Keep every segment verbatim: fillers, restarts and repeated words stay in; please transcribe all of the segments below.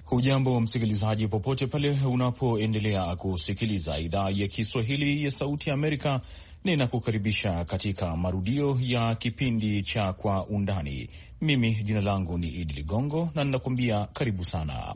Hujambo msikilizaji, popote pale unapoendelea kusikiliza idhaa ya Kiswahili ya Sauti ya Amerika. Ninakukaribisha katika marudio ya kipindi cha Kwa Undani. Mimi jina langu ni Idi Ligongo na ninakuambia karibu sana.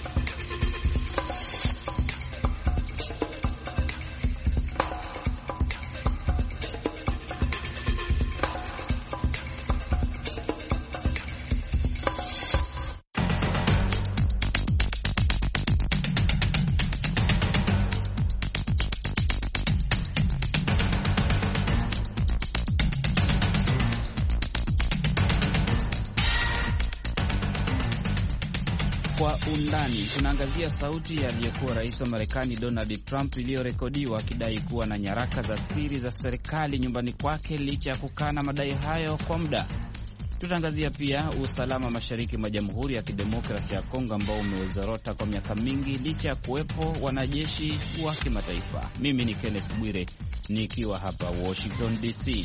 Kwa Undani tunaangazia sauti ya aliyekuwa rais wa Marekani Donald Trump iliyorekodiwa akidai kuwa na nyaraka za siri za serikali nyumbani kwake licha ya kukana madai hayo kwa muda. Tutaangazia pia usalama mashariki mwa Jamhuri ya Kidemokrasia ya Kongo ambao umezorota kwa miaka mingi licha ya kuwepo wanajeshi wa kimataifa. Mimi ni Kenneth Bwire nikiwa hapa Washington D C.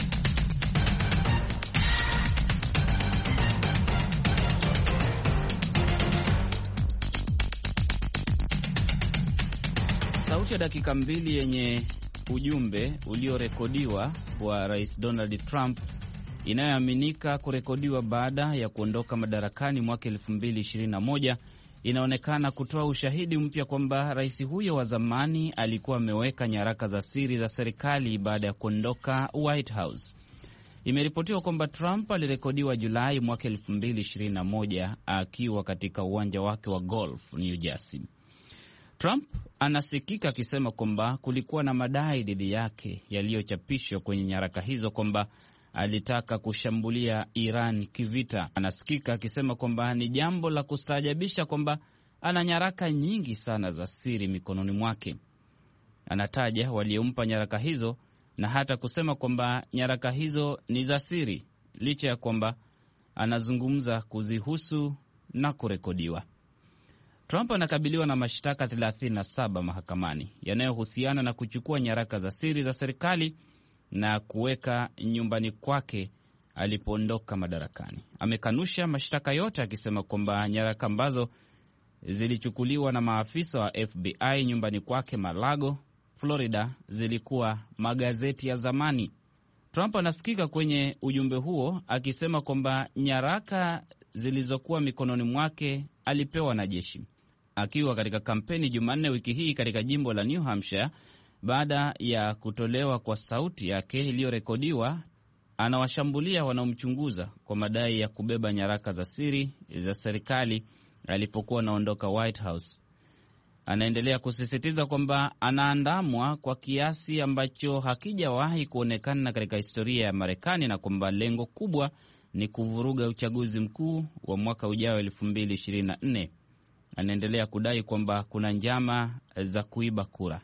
Sauti ya dakika mbili yenye ujumbe uliorekodiwa wa Rais Donald Trump inayoaminika kurekodiwa baada ya kuondoka madarakani mwaka elfu mbili ishirini na moja inaonekana kutoa ushahidi mpya kwamba rais huyo wa zamani alikuwa ameweka nyaraka za siri za serikali baada ya kuondoka White House. Imeripotiwa kwamba Trump alirekodiwa Julai mwaka elfu mbili ishirini na moja akiwa katika uwanja wake wa golf New Jersey. Trump anasikika akisema kwamba kulikuwa na madai dhidi yake yaliyochapishwa kwenye nyaraka hizo kwamba alitaka kushambulia Iran kivita. Anasikika akisema kwamba ni jambo la kustaajabisha kwamba ana nyaraka nyingi sana za siri mikononi mwake. Anataja waliompa nyaraka hizo na hata kusema kwamba nyaraka hizo ni za siri, licha ya kwamba anazungumza kuzihusu na kurekodiwa. Trump anakabiliwa na mashtaka thelathini na saba mahakamani yanayohusiana na kuchukua nyaraka za siri za serikali na kuweka nyumbani kwake alipoondoka madarakani. Amekanusha mashtaka yote akisema kwamba nyaraka ambazo zilichukuliwa na maafisa wa F B I nyumbani kwake Mar-a-Lago, Florida, zilikuwa magazeti ya zamani. Trump anasikika kwenye ujumbe huo akisema kwamba nyaraka zilizokuwa mikononi mwake alipewa na jeshi. Akiwa katika kampeni Jumanne wiki hii katika jimbo la New Hampshire, baada ya kutolewa kwa sauti yake iliyorekodiwa, anawashambulia wanaomchunguza kwa madai ya kubeba nyaraka za siri za serikali alipokuwa anaondoka White House. Anaendelea kusisitiza kwamba anaandamwa kwa kiasi ambacho hakijawahi kuonekana katika historia ya Marekani na kwamba lengo kubwa ni kuvuruga uchaguzi mkuu wa mwaka ujao elfu mbili ishirini na nne. Anaendelea kudai kwamba kuna njama za kuiba kura.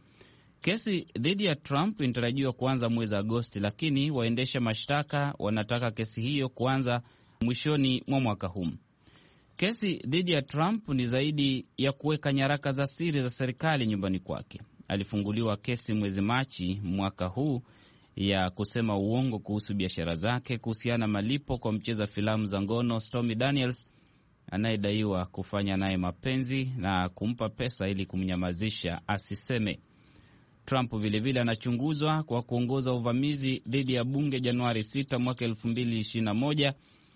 Kesi dhidi ya Trump inatarajiwa kuanza mwezi Agosti, lakini waendesha mashtaka wanataka kesi hiyo kuanza mwishoni mwa mwaka huu. Kesi dhidi ya Trump ni zaidi ya kuweka nyaraka za siri za serikali nyumbani kwake. Alifunguliwa kesi mwezi Machi mwaka huu ya kusema uongo kuhusu biashara zake kuhusiana malipo kwa mcheza filamu za ngono Stormy Daniels anayedaiwa kufanya naye mapenzi na kumpa pesa ili kumnyamazisha asiseme. Trump vilevile anachunguzwa kwa kuongoza uvamizi dhidi ya bunge Januari sita mwaka elfu mbili ishirini na moja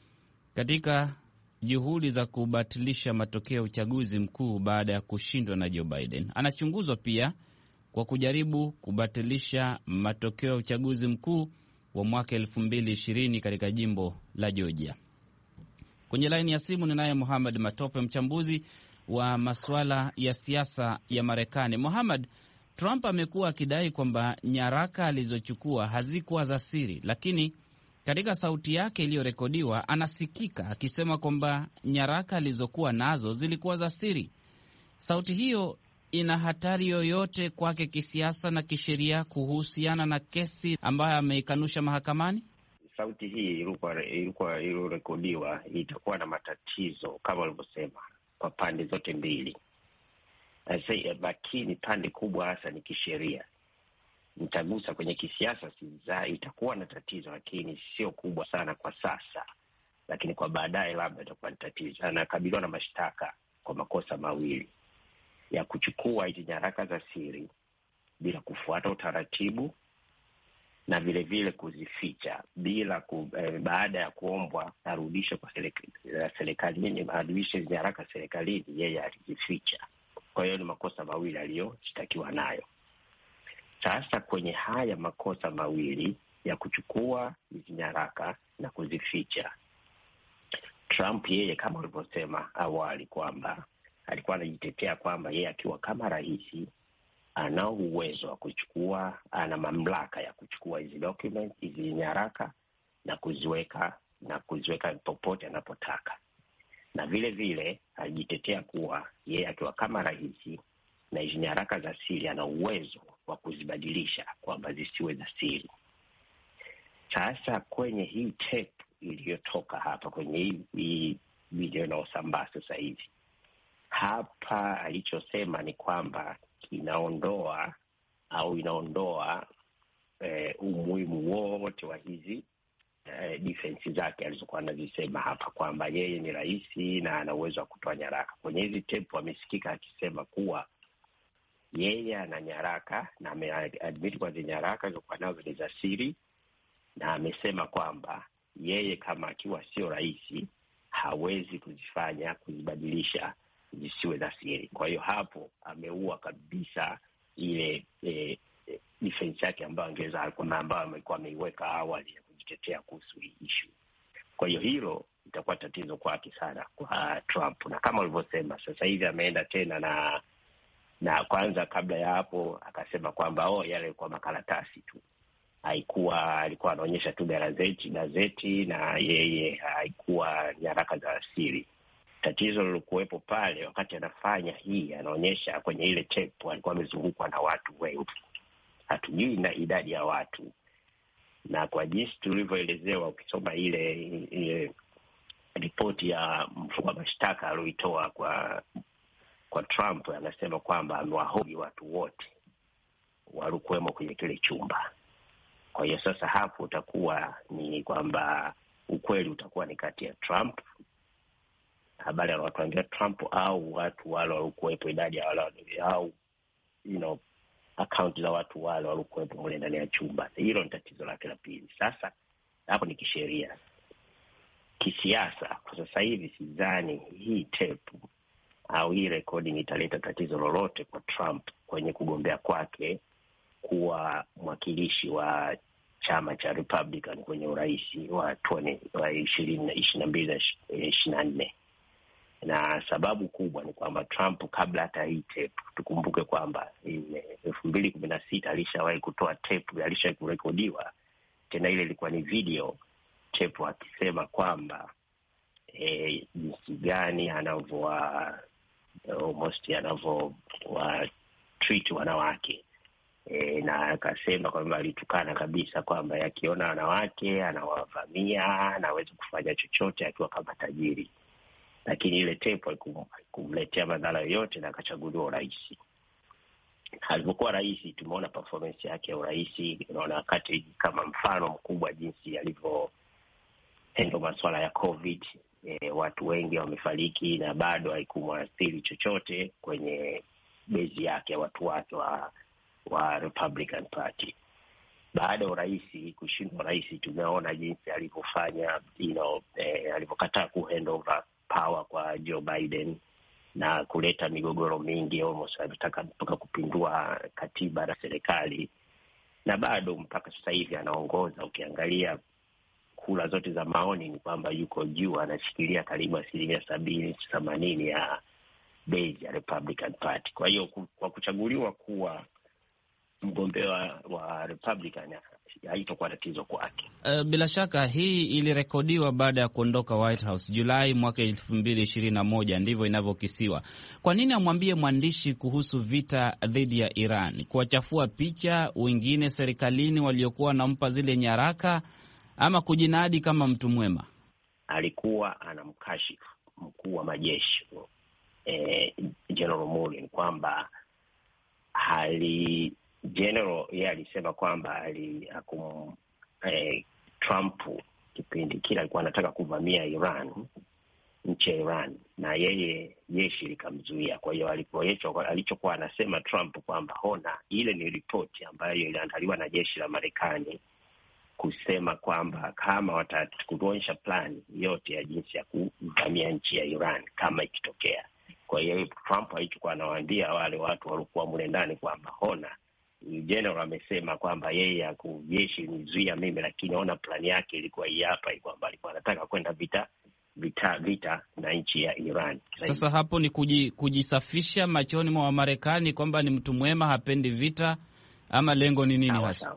katika juhudi za kubatilisha matokeo ya uchaguzi mkuu baada ya kushindwa na Joe Biden. Anachunguzwa pia kwa kujaribu kubatilisha matokeo ya uchaguzi mkuu wa mwaka elfu mbili ishirini katika jimbo la Georgia. Kwenye laini ya simu ninaye Muhammad Matope, mchambuzi wa masuala ya siasa ya Marekani. Muhammad, Trump amekuwa akidai kwamba nyaraka alizochukua hazikuwa za siri, lakini katika sauti yake iliyorekodiwa anasikika akisema kwamba nyaraka alizokuwa nazo zilikuwa za siri. Sauti hiyo ina hatari yoyote kwake kisiasa na kisheria kuhusiana na kesi ambayo ameikanusha mahakamani? Sauti hii ilikuwa ilikuwa iliyorekodiwa itakuwa na matatizo kama walivyosema kwa pande zote mbili. Lakini pande kubwa hasa ni kisheria. Nitagusa kwenye kisiasa, siza itakuwa na tatizo, lakini sio kubwa sana kwa sasa, lakini kwa baadaye labda itakuwa ni tatizo. Anakabiliwa na mashtaka kwa makosa mawili ya kuchukua hizi nyaraka za siri bila kufuata utaratibu na vile vile kuzificha bila ku, eh, baada ya kuombwa arudishe kwa serikalini, arudishe nyaraka serikalini, yeye alizificha. Kwa hiyo ni makosa mawili aliyoshtakiwa nayo. Sasa kwenye haya makosa mawili ya kuchukua hizi nyaraka na kuzificha, Trump yeye kama ulivyosema awali kwamba alikuwa anajitetea kwamba yeye akiwa kama rais ana uwezo wa kuchukua, ana mamlaka ya kuchukua hizi documents, hizi nyaraka na kuziweka na kuziweka popote anapotaka. Na vile vile alijitetea kuwa yeye akiwa kama rais na hizi nyaraka za siri ana uwezo wa kuzibadilisha kwamba zisiwe za siri. Sasa kwenye hii tape iliyotoka hapa kwenye hii, hii video inayosambaa sasa hivi, hapa alichosema ni kwamba inaondoa au inaondoa eh, umuhimu wote wa hizi eh, defense zake alizokuwa anazisema hapa kwamba yeye ni rais na ana uwezo wa kutoa nyaraka. Kwenye hizi tape amesikika akisema kuwa yeye ana nyaraka na ameadmit kwa hizo nyaraka zilizokuwa nazo ni za siri, na amesema kwamba yeye kama akiwa sio rais hawezi kuzifanya, kuzibadilisha zisiwe za siri. Kwa hiyo hapo ameua kabisa ile e, e, defense yake ambayo angeza ambayo amekuwa ameiweka awali ya kujitetea kuhusu hii issue. Kwa hiyo hilo itakuwa tatizo kwake sana kwa Trump, na kama ulivyosema sasa hivi ameenda tena na na kwanza kabla ya hapo akasema kwamba oh, yale kwa makaratasi tu, haikuwa alikuwa anaonyesha tu gazeti gazeti na yeye haikuwa nyaraka za siri. Tatizo lilokuwepo pale wakati anafanya hii, anaonyesha kwenye ile tape alikuwa amezungukwa na watu wengi, hatujui na idadi ya watu, na kwa jinsi tulivyoelezewa ukisoma ile, ile ripoti ya mkuu wa mashtaka alioitoa kwa kwa Trump, anasema kwamba amewahoji watu wote walikuwemo kwenye kile chumba. Kwa hiyo sasa hapo utakuwa ni kwamba ukweli utakuwa ni kati ya Trump, habari anawatuambia Trump, au watu wale walikuwepo, idadi ya wale au you know account za watu wale walikuwepo mle ndani ya chumba. Hilo ni tatizo lake la pili. Sasa hapo ni kisheria. Kisiasa kwa sasa hivi sidhani hii tape au hii recording italeta tatizo lolote kwa Trump kwenye kugombea kwake kuwa mwakilishi wa chama cha Republican kwenye urais wa ishirini na mbili na ishirini na nne. Na sababu kubwa ni kwamba Trump kabla hata hii tape, tukumbuke kwamba elfu mbili kumi na sita alishawahi kutoa tape, alishawahi kurekodiwa tena, ile ilikuwa ni video tape akisema kwamba eh, jinsi gani anavyo almost anavyo wa treat wanawake. E, na akasema kwamba alitukana kabisa kwamba yakiona wanawake anawavamia, anaweza kufanya chochote akiwa kama tajiri. Lakini ile tape kumletea madhara yoyote na akachaguliwa urais. Alipokuwa rais tumeona performance yake ya urais, unaona wakati kama mfano mkubwa jinsi alivyo handle masuala ya COVID. E, watu wengi wamefariki na bado haikumwathiri chochote kwenye base yake, watu wake wa wa Republican Party. Baada ya urais kushindwa rais, tumeona jinsi alivyofanya, you know, eh, alivyokataa ku hand over power kwa Joe Biden na kuleta migogoro mingi, almost alitaka mpaka kupindua katiba na serikali, na bado mpaka sasa hivi anaongoza. Ukiangalia kura zote za maoni ni kwamba yuko juu, anashikilia karibu asilimia sabini themanini ya base ya Republican Party. Kwa hiyo kwa kuchaguliwa kuwa mgombea wa, wa Republican haitakuwa tatizo kwake. Uh, bila shaka hii ilirekodiwa baada ya kuondoka White House Julai mwaka elfu mbili ishirini na moja, ndivyo inavyokisiwa. Kwa nini amwambie mwandishi kuhusu vita dhidi ya Iran, kuwachafua picha wengine serikalini waliokuwa wanampa zile nyaraka, ama kujinadi kama mtu mwema? Alikuwa anamkashifu mkuu wa majeshi eh, General Mullen kwamba hali General yeye alisema kwamba ali akum, eh, Trump kipindi kile alikuwa anataka kuvamia Iran, nchi ya Iran, na yeye jeshi likamzuia. Kwa hiyo alichokuwa anasema Trump kwamba hona, ile ni ripoti ambayo iliandaliwa na jeshi la Marekani kusema kwamba kama watakuonyesha plan yote ya jinsi ya kuvamia nchi ya Iran kama ikitokea. Kwa hiyo Trump alichokuwa anawaambia wale watu waliokuwa mle ndani kwamba hona, general amesema kwamba yeye akujeshi nizuia mimi, lakini ona plani yake ilikuwa hii hapa, kwamba alikuwa anataka kwenda vita vita vita na nchi ya Iran. Sasa hapo ni kuji, kujisafisha machoni mwa Wamarekani kwamba ni mtu mwema, hapendi vita, ama lengo ni nini hasa?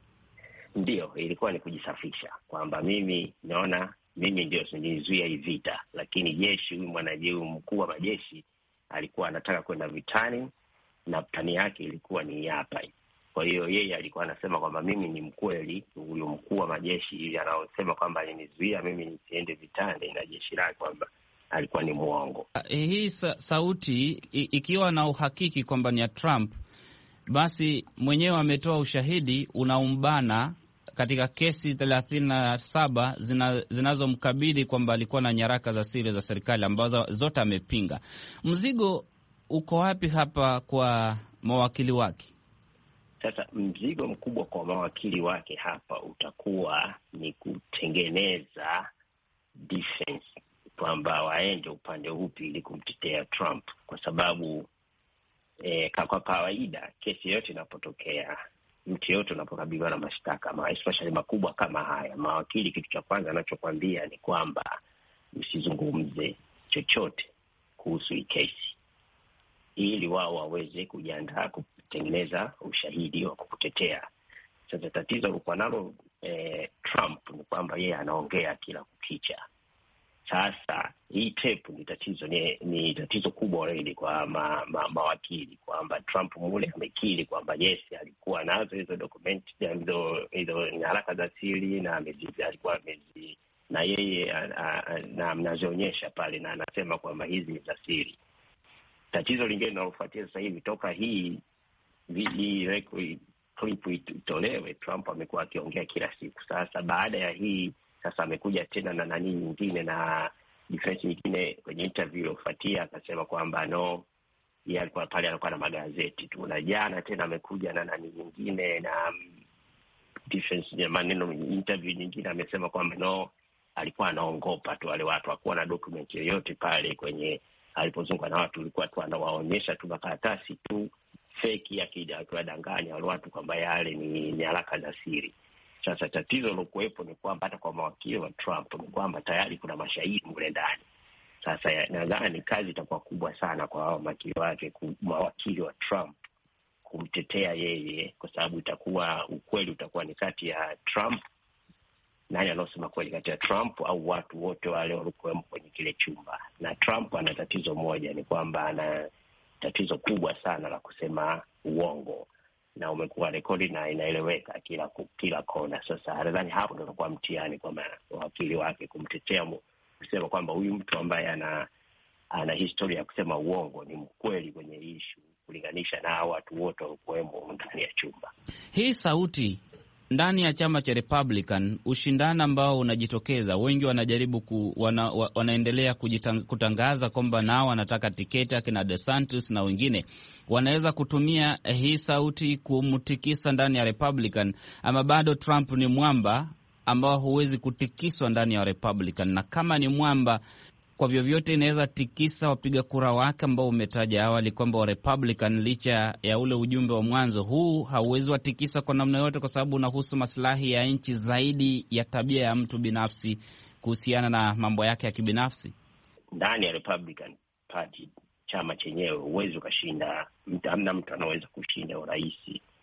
Ndio, ilikuwa ni kujisafisha kwamba mimi naona mimi ndio nizuia hii vita, lakini jeshi, huyu mwanajeshi mkuu wa majeshi alikuwa anataka kwenda vitani na plani yake ilikuwa ni hapa. Kwa hiyo yeye alikuwa anasema kwamba mimi ni mkweli, huyo mkuu wa majeshi ili anaosema kwamba alinizuia mimi nisiende vitani na jeshi lake kwamba alikuwa ni muongo. Hii sa sauti ikiwa na uhakiki kwamba ni ya Trump, basi mwenyewe ametoa ushahidi unaumbana katika kesi thelathini na saba zina, zinazomkabili kwamba alikuwa na nyaraka za siri za serikali ambazo zote amepinga. Mzigo uko wapi hapa kwa mawakili wake? Sasa mzigo mkubwa kwa mawakili wake hapa utakuwa ni kutengeneza defense, kwamba waende upande upi ili kumtetea Trump, kwa sababu eh, kwa kawaida kesi yote inapotokea, mtu yote unapokabiliwa na mashtaka especially makubwa kama haya, mawakili kitu cha kwanza anachokwambia ni kwamba usizungumze chochote kuhusu hii kesi, ili wao waweze kujiandaa kutengeneza ushahidi wa kukutetea. Sasa tatizo lilikuwa nalo eh, Trump ni kwamba yeye anaongea kila kukicha. Sasa hii tape ni tatizo ni, ni tatizo kubwa zaidi kwa ma, ma, mawakili, kwamba Trump mule amekiri kwamba yes alikuwa nazo hizo document hizo hizo nyaraka za siri na amezi, alikuwa amezi na yeye na mnazionyesha pale na anasema kwamba hizi ni za siri. Tatizo lingine linalofuatia sasa hivi toka hii hii clip itolewe, Trump amekuwa akiongea kila siku. Sasa baada ya hii sasa amekuja tena na nani nyingine na defense nyingine kwenye interview iliyofuatia akasema kwamba no, yeye alikuwa pale alikuwa na magazeti tu, na jana tena amekuja na nani nyingine na defense ya maneno interview nyingine amesema kwamba no, alikuwa anaongopa tu wale watu, hakuwa na document yoyote pale kwenye alipozunguka na watu, alikuwa tu anawaonyesha tu makaratasi tu fake ya akiwadanganya wale watu kwamba yale ni nyaraka za siri. Sasa tatizo lilokuwepo ni kwamba hata kwa mawakili wa Trump ni kwamba tayari kuna mashahidi mle ndani. Sasa nadhani kazi itakuwa kubwa sana kwa hao mawakili wake, mawakili wa Trump kumtetea yeye, kwa sababu itakuwa ukweli utakuwa ni kati ya Trump, nani anaosema kweli kati ya Trump au watu wote wale walikuwa kwenye kile chumba. Na Trump ana tatizo moja, ni kwamba ana tatizo kubwa sana la kusema uongo, na umekuwa rekodi na inaeleweka kila kila kona. Sasa nadhani hapo ndio kwa mtihani kwa wakili wake kumtetea, kusema kwamba huyu mtu ambaye ana ana historia ya kusema uongo ni mkweli kwenye issue, kulinganisha na watu wote walikuwemo ndani ya chumba. Hii sauti ndani ya chama cha Republican, ushindani ambao unajitokeza, wengi wanajaribu ku, wana, wa, wanaendelea kujitang, kutangaza kwamba nao wanataka tiketi akina DeSantis na wengine wanaweza kutumia hii sauti kumtikisa ndani ya Republican, ama bado Trump ni mwamba ambao huwezi kutikiswa ndani ya Republican, na kama ni mwamba kwa vyovyote inaweza tikisa wapiga kura wake ambao umetaja awali kwamba wa Republican, licha ya ule ujumbe wa mwanzo. Huu hauwezi watikisa kwa namna yote, kwa sababu unahusu maslahi ya nchi zaidi ya tabia ya mtu binafsi kuhusiana na mambo yake ya kibinafsi. Ndani ya Republican Party, chama chenyewe, huwezi ukashinda, hamna mtu anaweza kushinda urais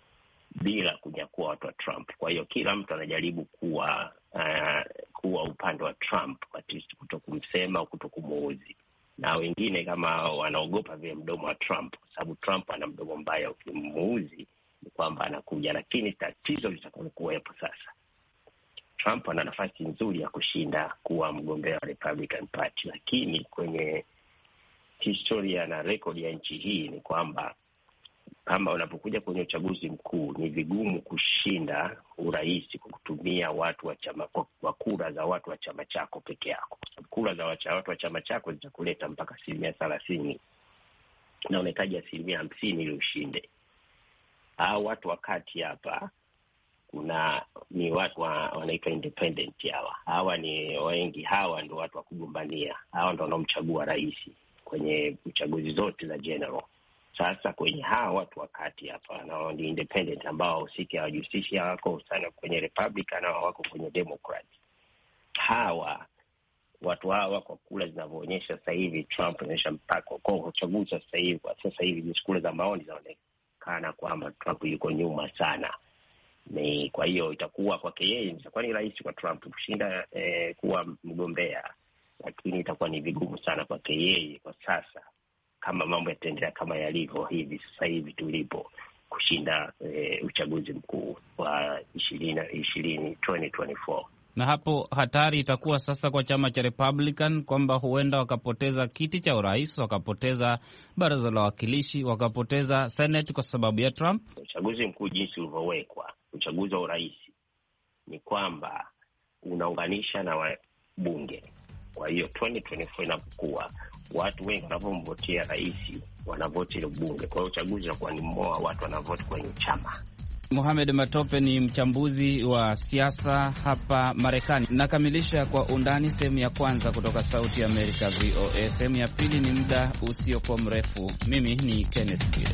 bila kunyakua watu wa Trump. Kwa hiyo kila mtu anajaribu kuwa uh, kuwa upande wa Trump, kutokumsema au kutokumuuzi, na wengine kama wanaogopa vile mdomo wa Trump, kwa sababu Trump ana mdomo mbaya, ukimuuzi ni kwamba anakuja. Lakini tatizo litakayokuwepo sasa, Trump ana nafasi nzuri ya kushinda kuwa mgombea wa Republican Party, lakini kwenye historia na rekodi ya nchi hii ni kwamba kama unapokuja kwenye uchaguzi mkuu ni vigumu kushinda urais kwa kutumia watu wa chama, kwa kura za watu wa chama chako peke yako. Kura za watu wa chama chako zitakuleta mpaka asilimia thelathini na unahitaji asilimia hamsini ili ushinde. Hao watu wakati hapa kuna ni watu wa, wanaitwa independent hawa. Hawa ni wengi, hawa ndio watu wa kugombania. Hawa ndio wanaomchagua rais kwenye uchaguzi zote za general. Sasa kwenye hawa watu wakati hapa na ni independent ambao siki hawajihusishi, hawako sana kwenye Republican na wako kwenye Democrat. Hawa watu hawa kwa kula zinavyoonyesha sasa hivi Trump anaonyesha mpaka kwa uchaguzi sasa hivi kwa sasa hivi ni kula za maoni zinaonekana kwamba Trump yuko nyuma sana. Ni kwa hiyo itakuwa kwake yeye itakuwa ni rahisi kwa Trump kushinda eh, kuwa mgombea, lakini itakuwa ni vigumu sana kwake yeye kwa sasa kama mambo yataendelea kama yalivyo hivi sasa hivi tulipo kushinda eh, uchaguzi mkuu wa ishirini ishirini Na hapo hatari itakuwa sasa kwa chama cha Republican kwamba huenda wakapoteza kiti cha urais, wakapoteza baraza la wawakilishi, wakapoteza Senate kwa sababu ya Trump. Uchaguzi mkuu jinsi ulivyowekwa, uchaguzi wa urais ni kwamba unaunganisha na wabunge. Kwa hiyo ishirini ishirini na nne inapokuwa watu wengi wanavomvotia rais wanavoti ile bunge. Kwa hiyo uchaguzi unakuwa ni mmoja watu wanavoti kwenye chama. Mohamed Matope ni mchambuzi wa siasa hapa Marekani. Nakamilisha kwa undani sehemu ya kwanza kutoka Sauti ya Amerika V O A. Sehemu ya pili ni muda usiokuwa mrefu. Mimi ni Kenneth Bwire.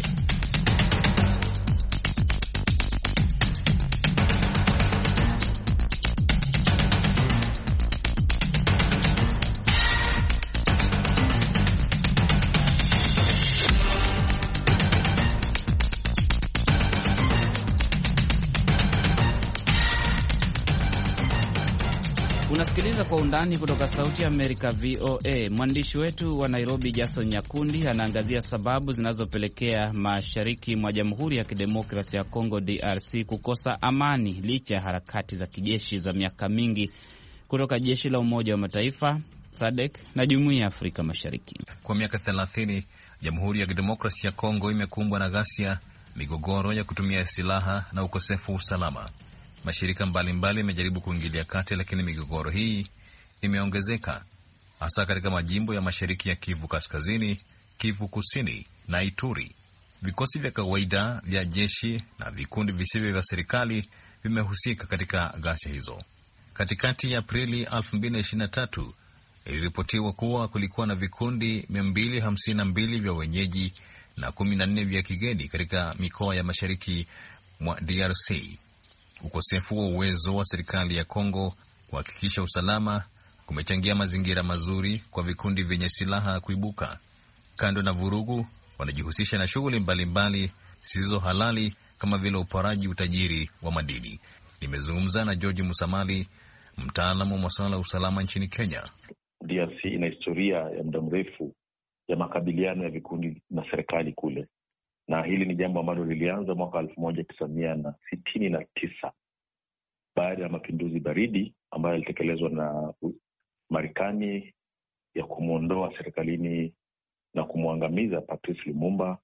Unasikiliza kwa undani kutoka Sauti ya Amerika V O A. Mwandishi wetu wa Nairobi Jason Nyakundi anaangazia sababu zinazopelekea mashariki mwa Jamhuri ya Kidemokrasia ya Kongo D R C kukosa amani licha ya harakati za kijeshi za miaka mingi kutoka jeshi la Umoja wa Mataifa, S A D C na Jumuiya ya Afrika Mashariki. Kwa miaka thelathini, Jamhuri ya Kidemokrasia ya Kongo imekumbwa na ghasia, migogoro ya kutumia silaha na ukosefu wa usalama. Mashirika mbalimbali yamejaribu kuingilia kati, lakini migogoro hii imeongezeka hasa katika majimbo ya mashariki ya Kivu Kaskazini, Kivu Kusini na Ituri. Vikosi vya kawaida vya jeshi na vikundi visivyo vya serikali vimehusika katika ghasia hizo. Katikati ya Aprili elfu mbili ishirini na tatu iliripotiwa kuwa kulikuwa na vikundi mia mbili hamsini na mbili vya wenyeji na kumi na nne vya kigeni katika mikoa ya mashariki mwa D R C. Ukosefu wa uwezo wa serikali ya Kongo kuhakikisha usalama kumechangia mazingira mazuri kwa vikundi vyenye silaha kuibuka. Kando na vurugu, wanajihusisha na shughuli mbalimbali zisizo halali kama vile uporaji utajiri wa madini. Nimezungumza na George Musamali, mtaalamu wa masuala ya usalama nchini Kenya. D R C ina historia ya muda mrefu ya makabiliano ya vikundi na serikali kule, na hili ni jambo ambalo lilianza mwaka elfu moja tisa mia na sitini na tisa baada ya mapinduzi baridi ambayo yalitekelezwa na Marekani ya kumwondoa serikalini na kumwangamiza Patrice Lumumba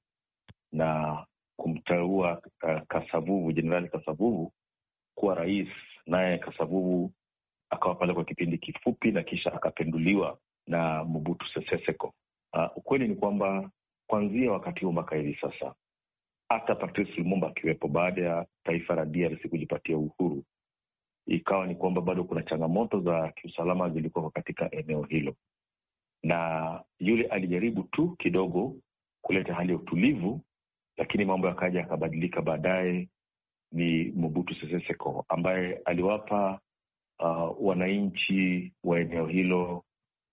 na kumteua uh, Kasavubu, Jenerali Kasavubu kuwa rais, naye Kasavubu akawa pale kwa kipindi kifupi na kisha akapenduliwa na Mobutu Sese Seko. Uh, ukweli ni kwamba kuanzia wakati huo mpaka hivi sasa, hata Patrice Lumumba akiwepo, baada ya taifa la D R C kujipatia uhuru, ikawa ni kwamba bado kuna changamoto za kiusalama zilikuwa katika eneo hilo, na yule alijaribu tu kidogo kuleta hali ya utulivu, lakini mambo yakaja yakabadilika. Baadaye ni Mobutu Sese Seko ambaye aliwapa uh, wananchi wa eneo hilo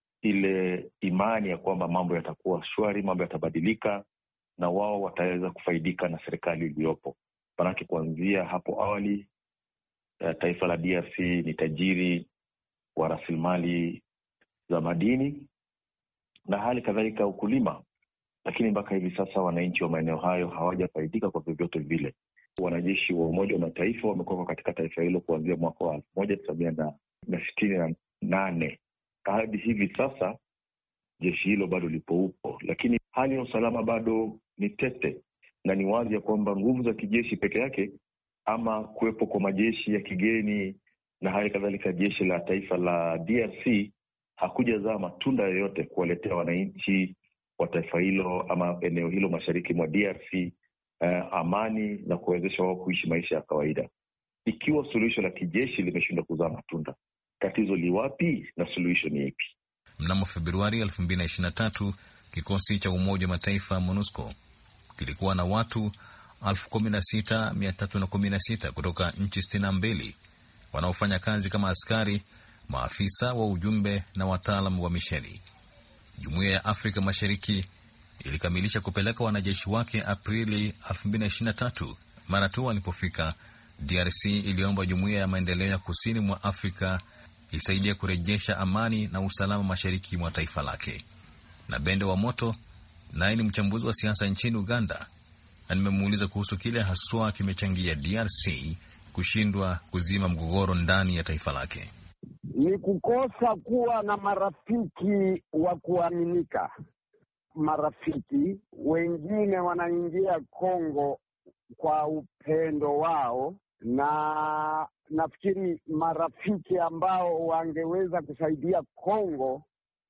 ile imani ya kwamba mambo yatakuwa shwari, mambo yatabadilika na wao wataweza kufaidika na serikali iliyopo. Manake kuanzia hapo awali uh, taifa la D R C ni tajiri wa rasilimali za madini na hali kadhalika ukulima, lakini mpaka hivi sasa wananchi wa maeneo hayo hawajafaidika kwa vyovyote vile. Wanajeshi wa Umoja wa Mataifa wamekuwa katika taifa hilo kuanzia mwaka wa elfu moja tisa mia na sitini na nane hadi hivi sasa. Jeshi hilo bado lipo upo, lakini hali ya usalama bado ni tete. na ni wazi ya kwamba nguvu za kijeshi peke yake ama kuwepo kwa majeshi ya kigeni na hali kadhalika jeshi la taifa la D R C hakujazaa matunda yoyote kuwaletea wananchi wa taifa hilo ama eneo hilo mashariki mwa D R C uh, amani na kuwezesha wao kuishi maisha ya kawaida. Ikiwa suluhisho la kijeshi limeshindwa kuzaa matunda, tatizo liwapi na suluhisho ni ipi? Mnamo Februari elfu mbili na ishirini na tatu, kikosi cha Umoja wa Mataifa MONUSCO kilikuwa na watu elfu kumi na sita mia tatu na kumi na sita kutoka nchi sitini na mbili wanaofanya kazi kama askari, maafisa wa ujumbe na wataalamu wa misheni. Jumuiya ya Afrika Mashariki ilikamilisha kupeleka wanajeshi wake Aprili elfu mbili na ishirini na tatu. Mara tu walipofika, D R C iliomba Jumuiya ya Maendeleo ya Kusini mwa Afrika isaidia kurejesha amani na usalama mashariki mwa taifa lake. Na Bende wa Moto naye ni mchambuzi wa siasa nchini Uganda, na nimemuuliza kuhusu kile haswa kimechangia D R C kushindwa kuzima mgogoro ndani ya taifa lake. Ni kukosa kuwa na marafiki wa kuaminika. Marafiki wengine wanaingia Kongo kwa upendo wao, na nafikiri marafiki ambao wangeweza kusaidia Kongo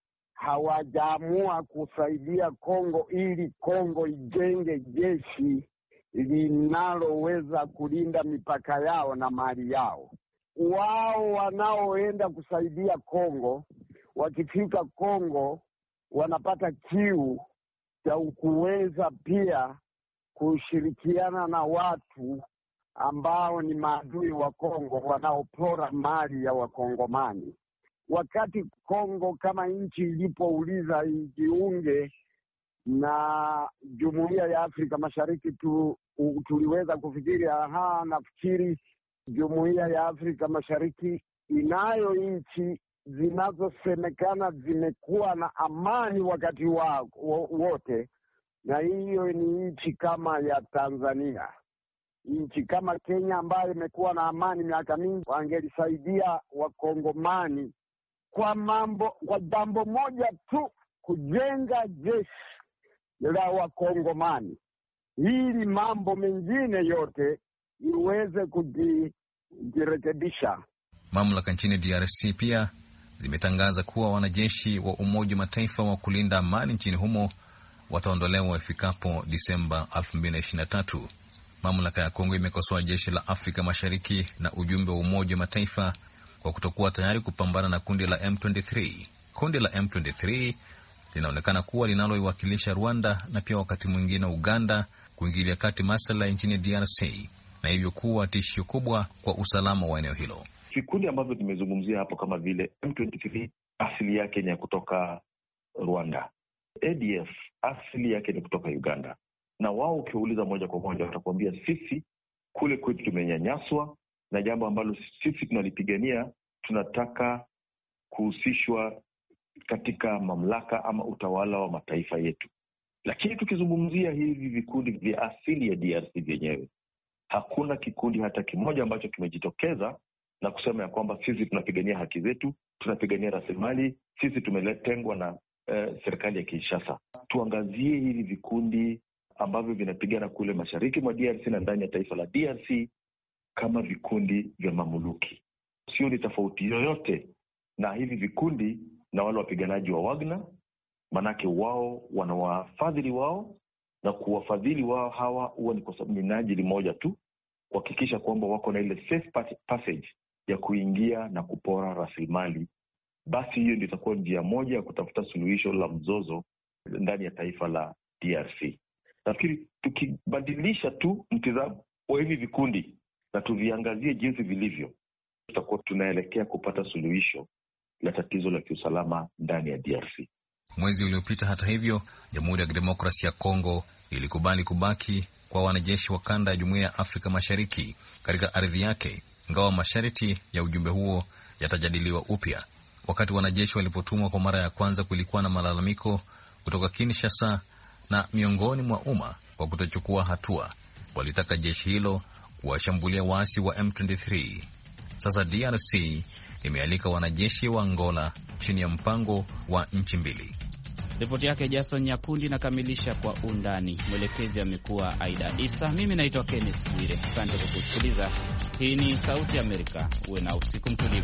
hawajaamua kusaidia Kongo ili Kongo ijenge jeshi linaloweza kulinda mipaka yao na mali yao. Wao wanaoenda kusaidia Kongo, wakifika Kongo wanapata kiu cha kuweza pia kushirikiana na watu ambao ni maadui wa Kongo wanaopora mali ya Wakongomani. Wakati Kongo kama nchi ilipouliza ijiunge na Jumuiya ya Afrika Mashariki tu, u, tuliweza kufikiri aha, nafikiri Jumuiya ya Afrika Mashariki inayo nchi zinazosemekana zimekuwa na amani wakati wa, wote, na hiyo ni nchi kama ya Tanzania. Nchi kama Kenya ambayo imekuwa na amani miaka mingi, wangelisaidia Wakongomani kwa mambo, kwa jambo moja tu, kujenga jeshi la Wakongomani, ili mambo mengine yote iweze kujirekebisha. Mamlaka nchini D R C pia zimetangaza kuwa wanajeshi wa Umoja wa Mataifa wa kulinda amani nchini humo wataondolewa ifikapo Disemba elfu mbili na ishirini na tatu. Mamlaka ya Kongo imekosoa jeshi la Afrika Mashariki na ujumbe wa Umoja wa Mataifa kwa kutokuwa tayari kupambana na kundi la M ishirini na tatu. Kundi la M ishirini na tatu linaonekana kuwa linaloiwakilisha Rwanda na pia wakati mwingine Uganda kuingilia kati masuala nchini D R C, na hivyo kuwa tishio kubwa kwa usalama wa eneo hilo. Vikundi ambavyo tumezungumzia hapo kama vile M ishirini na tatu asili yake ni kutoka Rwanda. A D F asili yake ni kutoka Uganda. Na wao ukiuliza moja kwa moja watakwambia sisi kule kwetu tumenyanyaswa, na jambo ambalo sisi tunalipigania, tunataka kuhusishwa katika mamlaka ama utawala wa mataifa yetu. Lakini tukizungumzia hivi vikundi vya asili ya D R C vyenyewe, hakuna kikundi hata kimoja ambacho kimejitokeza na kusema ya kwamba sisi tunapigania haki zetu, tunapigania rasilimali, sisi tumetengwa na eh, serikali ya Kinshasa. Tuangazie hivi vikundi ambavyo vinapigana kule mashariki mwa D R C na ndani ya taifa la D R C kama vikundi vya mamuluki. Sio ni tofauti yoyote na hivi vikundi na wale wapiganaji wa Wagner, manake wao wanawafadhili wao, na kuwafadhili wao hawa huwa ni kwa sababu ni minajili moja tu, kuhakikisha kwamba wako na ile safe passage ya kuingia na kupora rasilimali. Basi hiyo ndio itakuwa njia moja ya kutafuta suluhisho la mzozo ndani ya taifa la D R C. Nafikiri tukibadilisha tu mtizamo wa hivi vikundi na tuviangazie jinsi vilivyo, tutakuwa tunaelekea kupata suluhisho la tatizo la kiusalama ndani ya D R C. Mwezi uliopita, hata hivyo, Jamhuri ya Kidemokrasia ya Kongo ilikubali kubaki kwa wanajeshi wa kanda ya Jumuiya ya Afrika Mashariki katika ardhi yake, ingawa masharti ya ujumbe huo yatajadiliwa upya. Wakati wanajeshi walipotumwa kwa mara ya kwanza, kulikuwa na malalamiko kutoka Kinshasa na miongoni mwa umma kwa kutochukua hatua. Walitaka jeshi hilo kuwashambulia waasi wa M ishirini na tatu. Sasa D R C imealika wanajeshi wa Angola chini ya mpango wa nchi mbili. Ripoti yake Jason Nyakundi nakamilisha Kwa Undani. Mwelekezi amekuwa Aida Isa. Mimi naitwa Kenneth Bwire. Asante kwa kusikiliza. Hii ni Sauti ya Amerika. Uwe na usiku mtulivu.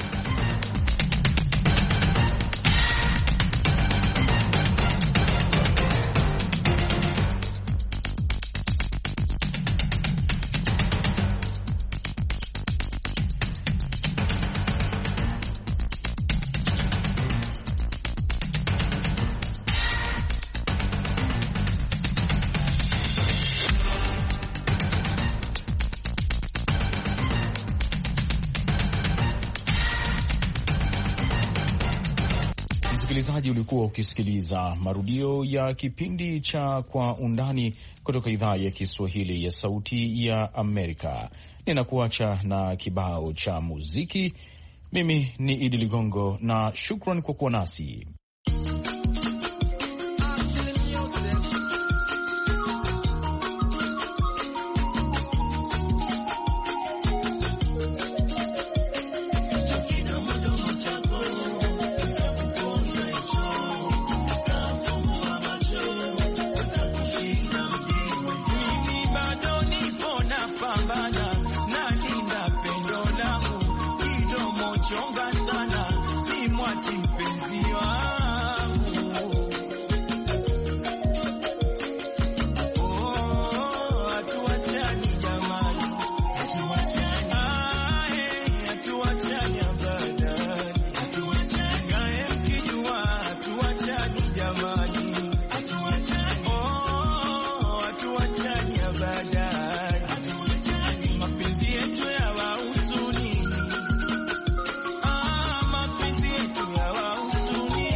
Msikilizaji, ulikuwa ukisikiliza marudio ya kipindi cha Kwa Undani kutoka idhaa ya Kiswahili ya Sauti ya Amerika. Ninakuacha na kibao cha muziki. Mimi ni Idi Ligongo na shukran kwa kuwa nasi. Mapenzi yetu ya wahuzuni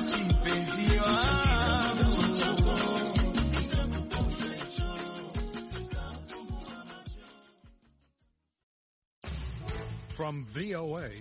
From V O A